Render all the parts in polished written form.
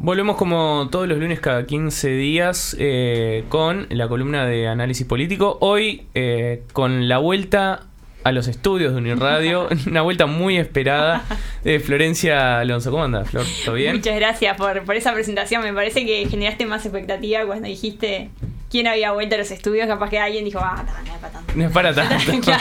Volvemos como todos los lunes cada 15 días con la columna de análisis político. Hoy con la vuelta a los estudios de Uniradio, una vuelta muy esperada de Florencia Alonso. ¿Cómo andás, Flor? ¿Todo bien? Muchas gracias por esa presentación. Me parece que generaste más expectativa cuando dijiste quién había vuelto a los estudios. Capaz que alguien dijo, no es para tanto. No es para tanto.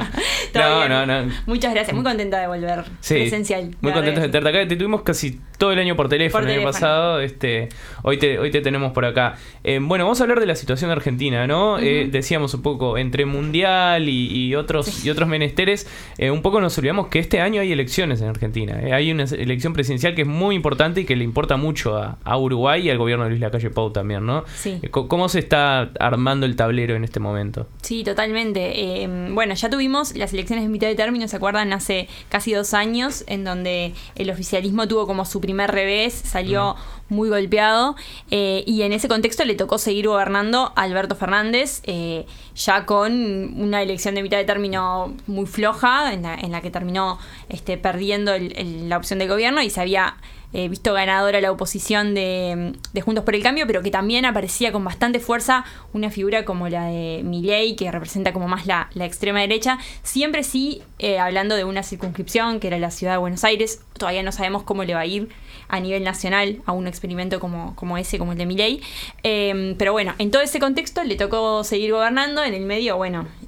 Claro. No. Muchas gracias, muy contenta de volver presencial. Muy contentos de tenerte acá. Te tuvimos casi todo el año por teléfono el año pasado. Hoy te tenemos por acá. Bueno, vamos a hablar de la situación de Argentina, ¿no? Uh-huh. Decíamos un poco entre mundial y otros menesteres. Un poco nos olvidamos que este año hay elecciones en Argentina. Hay una elección presidencial que es muy importante y que le importa mucho a Uruguay y al gobierno de Luis Lacalle Pou también, ¿no? Sí. ¿Cómo se está armando el tablero en este momento? Sí, totalmente. Bueno, ya tuvimos las elecciones de mitad de término, ¿se acuerdan? Hace casi 2 años, en donde el oficialismo tuvo como su primer revés, salió muy golpeado, y en ese contexto le tocó seguir gobernando a Alberto Fernández, ya con una elección de mitad de término muy floja, en la que terminó perdiendo la opción de gobierno, y se había visto ganadora la oposición de Juntos por el Cambio, pero que también aparecía con bastante fuerza una figura como la de Milei, que representa como más la extrema derecha, siempre sí hablando de una circunscripción que era la ciudad de Buenos Aires. Todavía no sabemos cómo le va a ir a nivel nacional a un experimento como ese, como el de Milei, pero bueno, en todo ese contexto le tocó seguir gobernando. En el medio,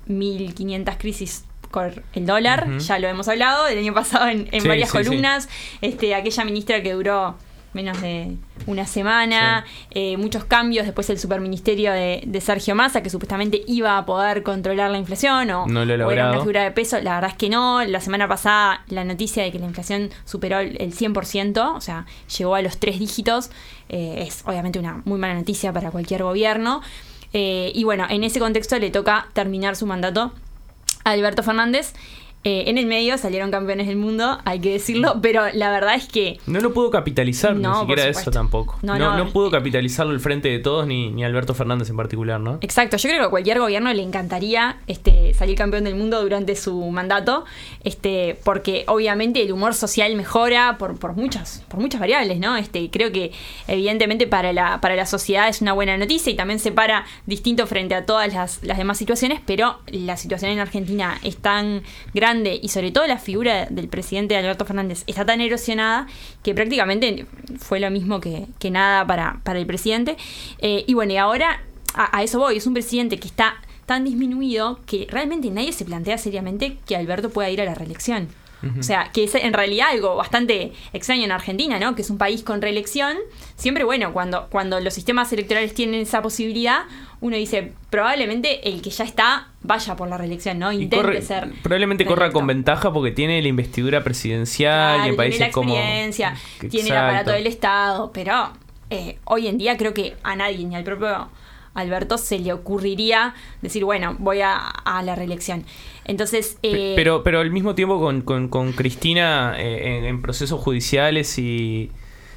1500 crisis con el dólar, ya lo hemos hablado del año pasado en varias columnas. Aquella ministra que duró menos de una semana, muchos cambios, después el superministerio de Sergio Massa, que supuestamente iba a poder controlar la inflación o era una figura de peso. La verdad es que no. La semana pasada la noticia de que la inflación superó el 100%, o sea, llegó a los 3 dígitos, es obviamente una muy mala noticia para cualquier gobierno, y bueno, en ese contexto le toca terminar su mandato a Alberto Fernández. En el medio salieron campeones del mundo, hay que decirlo, pero la verdad es que no lo pudo capitalizar, ni siquiera eso tampoco. No pudo capitalizarlo el Frente de Todos ni Alberto Fernández en particular, ¿no? Exacto, yo creo que a cualquier gobierno le encantaría salir campeón del mundo durante su mandato, porque obviamente el humor social mejora por muchas variables, ¿no? Creo que evidentemente para la sociedad es una buena noticia y también se para distinto frente a todas las demás situaciones, pero la situación en Argentina es tan grande y sobre todo la figura del presidente Alberto Fernández está tan erosionada que prácticamente fue lo mismo que nada para el presidente. Y bueno, y ahora a eso voy. Es un presidente que está tan disminuido que realmente nadie se plantea seriamente que Alberto pueda ir a la reelección. Uh-huh. O sea, que es en realidad algo bastante extraño en Argentina, ¿no? Que es un país con reelección. Siempre, cuando los sistemas electorales tienen esa posibilidad, uno dice, probablemente el que ya está vaya por la reelección, ¿no? Intente ser probablemente reelecto. Corra con ventaja porque tiene la investidura presidencial, claro, y en países como tiene la experiencia, tiene el aparato del Estado, pero hoy en día creo que a nadie, ni al propio Alberto, se le ocurriría decir, voy a la reelección. Entonces, pero al mismo tiempo con Cristina en procesos judiciales y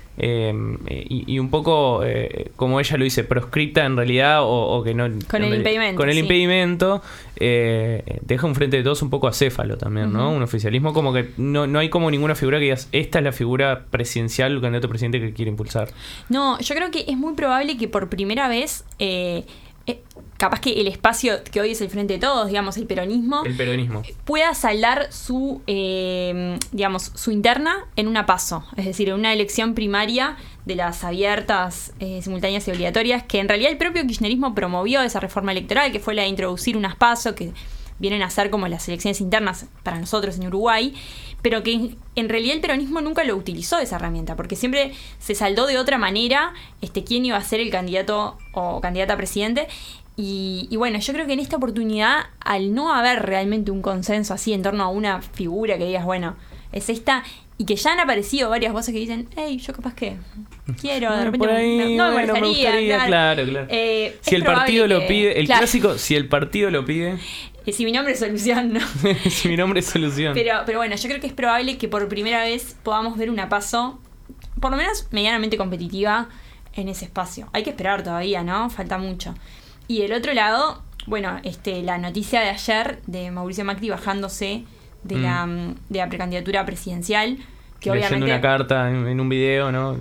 un poco, como ella lo dice, proscripta en realidad, o que no... Con el impedimento. Con el impedimento, deja un Frente de Todos un poco acéfalo también, ¿no? Un oficialismo como que no hay como ninguna figura que digas, esta es la figura presidencial, el candidato presidente que quiere impulsar. No, yo creo que es muy probable que por primera vez... capaz que el espacio que hoy es el Frente de Todos, digamos, el peronismo, pueda saldar su interna en una PASO, es decir, en una elección primaria de las abiertas, simultáneas y obligatorias, que en realidad el propio kirchnerismo promovió esa reforma electoral, que fue la de introducir unas PASO, que vienen a ser como las elecciones internas para nosotros en Uruguay, pero que en realidad el peronismo nunca lo utilizó esa herramienta, porque siempre se saldó de otra manera quién iba a ser el candidato o candidata a presidente. Y bueno, yo creo que en esta oportunidad, al no haber realmente un consenso así en torno a una figura que digas, es esta, y que ya han aparecido varias voces que dicen, yo capaz que quiero, de repente me gustaría, claro. Si el partido lo pide, el clásico, si el partido lo pide... Si mi nombre es solución, ¿no? Si mi nombre es solución. Pero bueno, yo creo que es probable que por primera vez podamos ver una PASO, por lo menos medianamente competitiva, en ese espacio. Hay que esperar todavía, ¿no? Falta mucho. Y del otro lado, la noticia de ayer de Mauricio Macri bajándose de la precandidatura presidencial, que leyendo obviamente... una carta en un video, ¿no?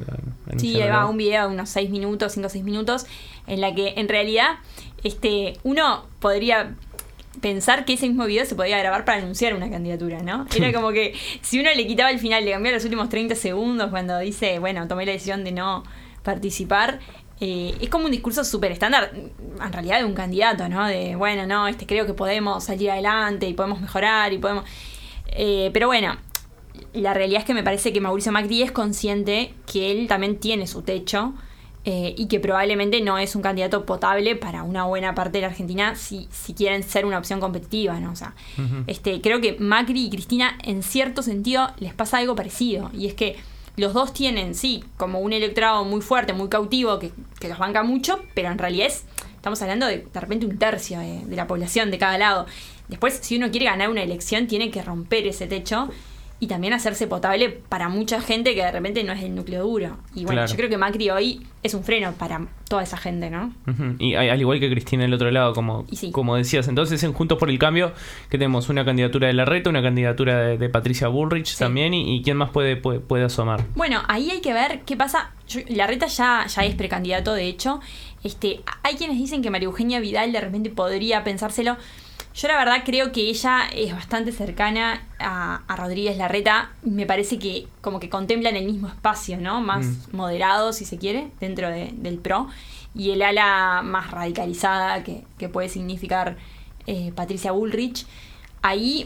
Sí, ahí va un video de unos 6 minutos, 5 o 6 minutos, en la que en realidad uno podría pensar que ese mismo video se podía grabar para anunciar una candidatura, ¿no? Era como que si uno le quitaba el final, le cambiaba los últimos 30 segundos cuando dice, bueno, tomé la decisión de no participar, es como un discurso súper estándar, en realidad, de un candidato, ¿no? De, bueno, no, creo que podemos salir adelante y podemos mejorar y podemos... pero bueno, la realidad es que me parece que Mauricio Macri es consciente que él también tiene su techo, y que probablemente no es un candidato potable para una buena parte de la Argentina si quieren ser una opción competitiva, ¿no? O sea, creo que Macri y Cristina en cierto sentido les pasa algo parecido, y es que los dos tienen, sí, como un electorado muy fuerte, muy cautivo, que los banca mucho, pero en realidad estamos hablando de repente un tercio de la población de cada lado. Después, si uno quiere ganar una elección, tiene que romper ese techo y también hacerse potable para mucha gente que de repente no es el núcleo duro. Y bueno, claro, yo creo que Macri hoy es un freno para toda esa gente, ¿no? Y al igual que Cristina del otro lado, como decías. Entonces, en Juntos por el Cambio, que tenemos una candidatura de Larreta, una candidatura de Patricia Bullrich también, y ¿quién más puede asomar? Bueno, ahí hay que ver qué pasa. Larreta ya es precandidato, de hecho. Hay quienes dicen que María Eugenia Vidal de repente podría pensárselo. Yo la verdad creo que ella es bastante cercana a Rodríguez Larreta. Me parece que como que contemplan el mismo espacio, ¿no? Más moderado, si se quiere, dentro del PRO. Y el ala más radicalizada que puede significar Patricia Bullrich. Ahí,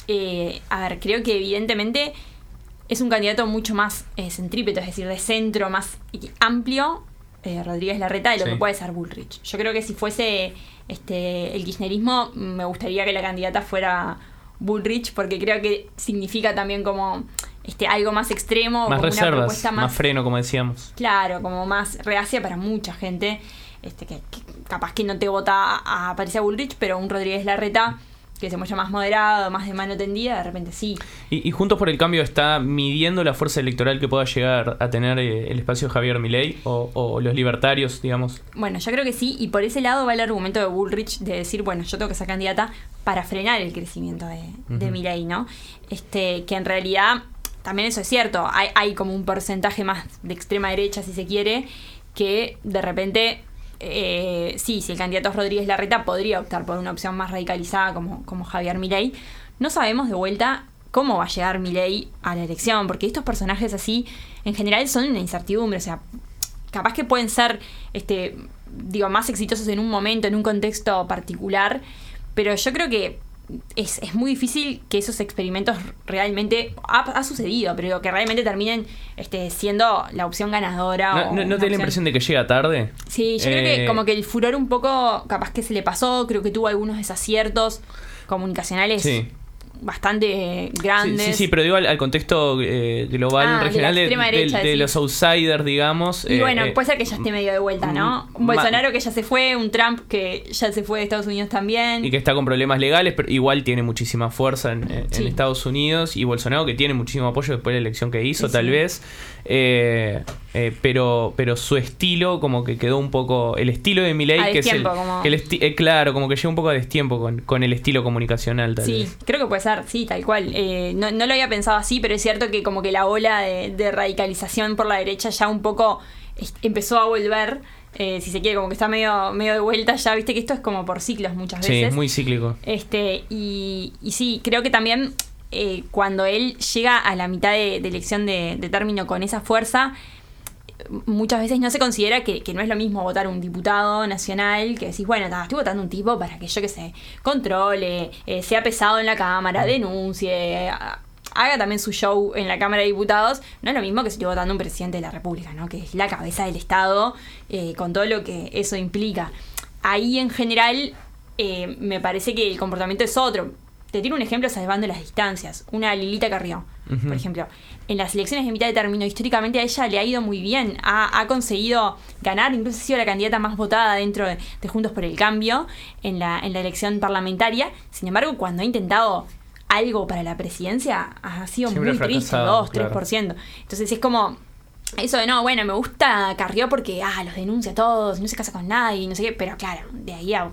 creo que evidentemente es un candidato mucho más centrípeto, es decir, de centro, más amplio, Rodríguez Larreta, de lo que puede ser Bullrich. Yo creo que si fuese el kirchnerismo, me gustaría que la candidata fuera Bullrich, porque creo que significa también como algo más extremo, más como reservas, una propuesta más freno, como decíamos. Claro, como más reacia para mucha gente, que capaz que no te vota a Patricia Bullrich, pero un Rodríguez Larreta que se muestra más moderado, más de mano tendida, de repente sí. Y Juntos por el Cambio está midiendo la fuerza electoral que pueda llegar a tener el espacio de Javier Milei o los libertarios, digamos. Bueno, yo creo que sí, y por ese lado va el argumento de Bullrich de decir, bueno, yo tengo que ser candidata para frenar el crecimiento de Milei, ¿no? Que en realidad también eso es cierto, hay como un porcentaje más de extrema derecha, si se quiere, que de repente... si el candidato es Rodríguez Larreta, podría optar por una opción más radicalizada como Javier Milei. No sabemos de vuelta cómo va a llegar Milei a la elección, porque estos personajes así en general son una incertidumbre. O sea, capaz que pueden ser más exitosos en un momento, en un contexto particular, pero yo creo que es muy difícil que esos experimentos realmente ha sucedido, pero que realmente terminen siendo la opción ganadora. ¿No te da la impresión de que llega tarde? Sí, yo creo que como que el furor un poco capaz que se le pasó, creo que tuvo algunos desaciertos comunicacionales bastante grandes. Sí, pero digo al contexto global, regional de los outsiders, digamos. Y bueno, puede ser que ya esté medio de vuelta, ¿no? Un Bolsonaro que ya se fue, un Trump que ya se fue de Estados Unidos también. Y que está con problemas legales, pero igual tiene muchísima fuerza en Estados Unidos. Y Bolsonaro que tiene muchísimo apoyo después de la elección que hizo, tal vez. Pero su estilo como que quedó un poco... El estilo de Milei, que es claro, como que llega un poco a destiempo con el estilo comunicacional, tal vez. Sí, creo que puede ser, sí, tal cual. No lo había pensado así, pero es cierto que como que la ola de radicalización por la derecha ya un poco empezó a volver. Si se quiere, como que está medio de vuelta ya, viste que esto es como por ciclos muchas veces. Sí, es muy cíclico. Y sí, creo que también cuando él llega a la mitad de elección de término con esa fuerza, muchas veces no se considera que no es lo mismo votar un diputado nacional, que decís, bueno, estoy votando un tipo para que yo que sé, controle, sea pesado en la Cámara, denuncie, haga también su show en la Cámara de Diputados. No es lo mismo que si estoy votando un presidente de la República, ¿no? Que es la cabeza del Estado, con todo lo que eso implica. Ahí en general me parece que el comportamiento es otro. Te tiro un ejemplo salvando las distancias. Una Lilita Carrió, por ejemplo. En las elecciones de mitad de término, históricamente a ella le ha ido muy bien. Ha conseguido ganar, incluso ha sido la candidata más votada dentro de Juntos por el Cambio en la elección parlamentaria. Sin embargo, cuando ha intentado algo para la presidencia, ha sido siempre muy triste, 2-3%. Claro. Entonces es como... Eso de no, bueno, me gusta Carrió porque los denuncia a todos, no se casa con nadie, no sé qué, pero claro, de ahí a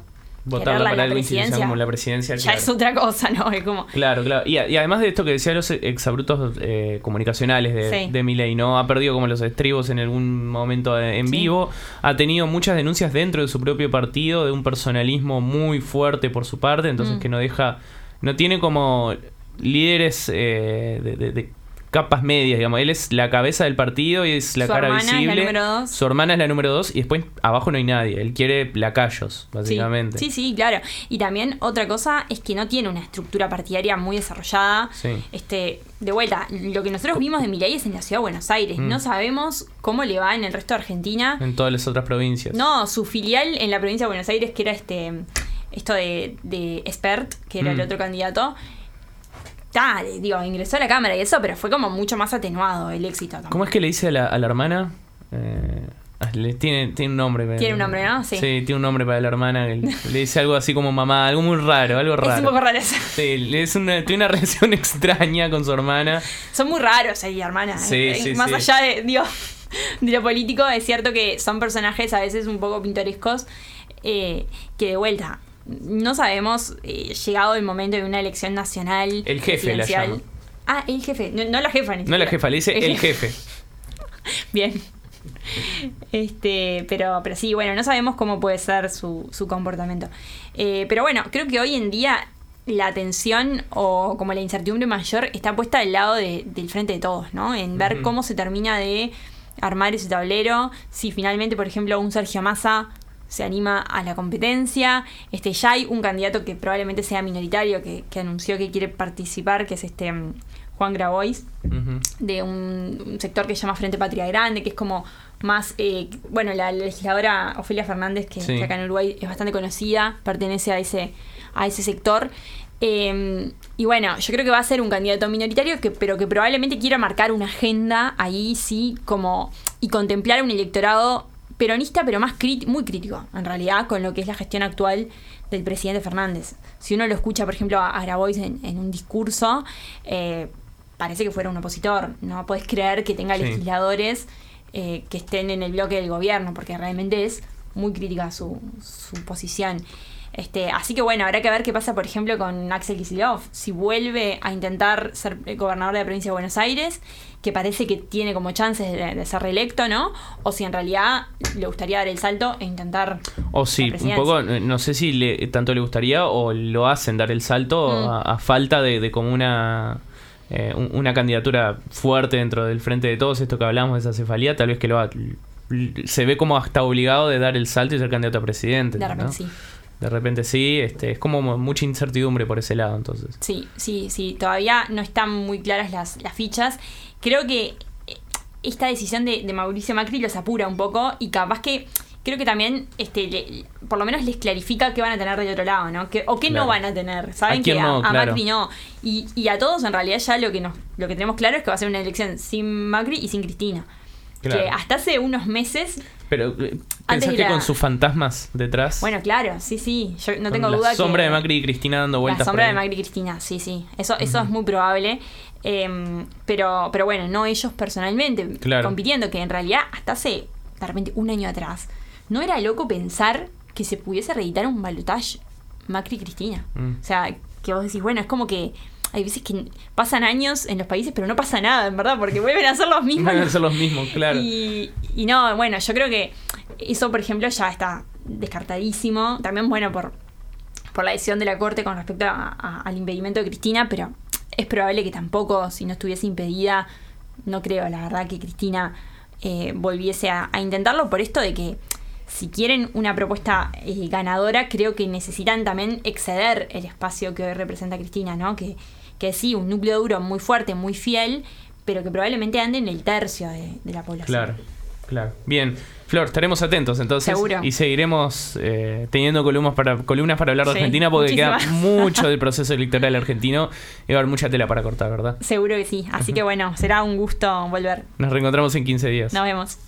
votarla para algo institucional como la presidencia. Ya es otra cosa, ¿no? Es como... Claro. Y además de esto que decía los exabruptos comunicacionales de Milei, ¿no? Ha perdido como los estribos en algún momento en vivo. Ha tenido muchas denuncias dentro de su propio partido, de un personalismo muy fuerte por su parte, entonces que no tiene como líderes de capas medias, digamos. Él es la cabeza del partido y es la cara visible. Su hermana es la número 2 y después abajo no hay nadie. Él quiere lacayos, básicamente. Sí, claro. Y también otra cosa es que no tiene una estructura partidaria muy desarrollada. Sí. De vuelta, lo que nosotros vimos de Milei es en la ciudad de Buenos Aires. No sabemos cómo le va en el resto de Argentina. En todas las otras provincias. No, su filial en la provincia de Buenos Aires, que era esto de Espert, que era el otro candidato. Ingresó a la Cámara y eso, pero fue como mucho más atenuado el éxito también. ¿Cómo es que le dice a la hermana? Tiene un nombre. Tiene un nombre, ¿no? Sí, tiene un nombre para la hermana. Le dice algo así como mamá, algo muy raro, algo raro. Es un poco raro eso. Sí, tiene una relación extraña con su hermana. Son muy raros ahí, hermana. Sí, más allá de lo político, es cierto que son personajes a veces un poco pintorescos, que de vuelta... No sabemos, llegado el momento de una elección nacional. El jefe la llama. El jefe, no la jefa. No la jefa, le dice el jefe. Bien. Pero sí, bueno, no sabemos cómo puede ser su comportamiento. Pero bueno, creo que hoy en día la atención o como la incertidumbre mayor está puesta del lado del frente de todos, ¿no? En ver cómo se termina de armar ese tablero. Si finalmente, por ejemplo, un Sergio Massa se anima a la competencia. Ya hay un candidato que probablemente sea minoritario que anunció que quiere participar, que es Juan Grabois, de un sector que se llama Frente Patria Grande, que es como más la legisladora Ofelia Fernández, que acá en Uruguay es bastante conocida, pertenece a ese sector. Y bueno, yo creo que va a ser un candidato minoritario pero que probablemente quiera marcar una agenda ahí sí y contemplar un electorado peronista, pero muy crítico, en realidad, con lo que es la gestión actual del presidente Fernández. Si uno lo escucha, por ejemplo, a Grabois en un discurso, parece que fuera un opositor. No podés creer que tenga legisladores que estén en el bloque del gobierno, porque realmente es muy crítica su posición. Así que bueno, habrá que ver qué pasa, por ejemplo, con Axel Kicillof. Si vuelve a intentar ser gobernador de la provincia de Buenos Aires, que parece que tiene como chances de ser reelecto, ¿no? O si en realidad le gustaría dar el salto e intentar... O si un poco, no sé si tanto le gustaría o lo hacen dar el salto a falta de como una candidatura fuerte dentro del frente de todos, esto que hablamos de esa cefalía, tal vez que se ve como hasta obligado de dar el salto y ser candidato a presidente. De repente, ¿no? Sí. De repente sí, es como mucha incertidumbre por ese lado, entonces. Sí, todavía no están muy claras las fichas. Creo que esta decisión de Mauricio Macri los apura un poco y capaz que creo que también por lo menos les clarifica qué van a tener del otro lado, ¿no? Qué no van a tener. Saben que a Macri no. Y a todos en realidad ya lo que tenemos claro es que va a ser una elección sin Macri y sin Cristina. Claro. Que hasta hace unos meses... Pero ¿pensás que con sus fantasmas detrás? Bueno, claro, sí. Yo no tengo duda que... La sombra de Macri y Cristina dando vueltas. La sombra de Macri y Cristina, sí. Eso es muy probable. Pero bueno, no ellos personalmente compitiendo, que en realidad hasta hace de repente un año atrás no era loco pensar que se pudiese reeditar un balotaje Macri y Cristina. O sea, que vos decís, bueno, es como que hay veces que pasan años en los países, pero no pasa nada, en verdad, porque vuelven a ser los mismos. Vuelven a ser los mismos, claro. Y no, bueno, yo creo que eso, por ejemplo, ya está descartadísimo. También, bueno, por la decisión de la Corte con respecto al impedimento de Cristina, pero es probable que tampoco, si no estuviese impedida, no creo, la verdad, que Cristina volviese a intentarlo, por esto de que si quieren una propuesta ganadora, creo que necesitan también exceder el espacio que hoy representa Cristina, ¿no? Que sí, un núcleo duro muy fuerte, muy fiel, pero que probablemente ande en el tercio de la población. Claro. Bien, Flor, estaremos atentos entonces. Seguro. Y seguiremos teniendo columnas para hablar de Argentina, porque muchísimas. Queda mucho del proceso electoral argentino y va a haber mucha tela para cortar, ¿verdad? Seguro que sí. Así que bueno, será un gusto volver. Nos reencontramos en 15 días. Nos vemos.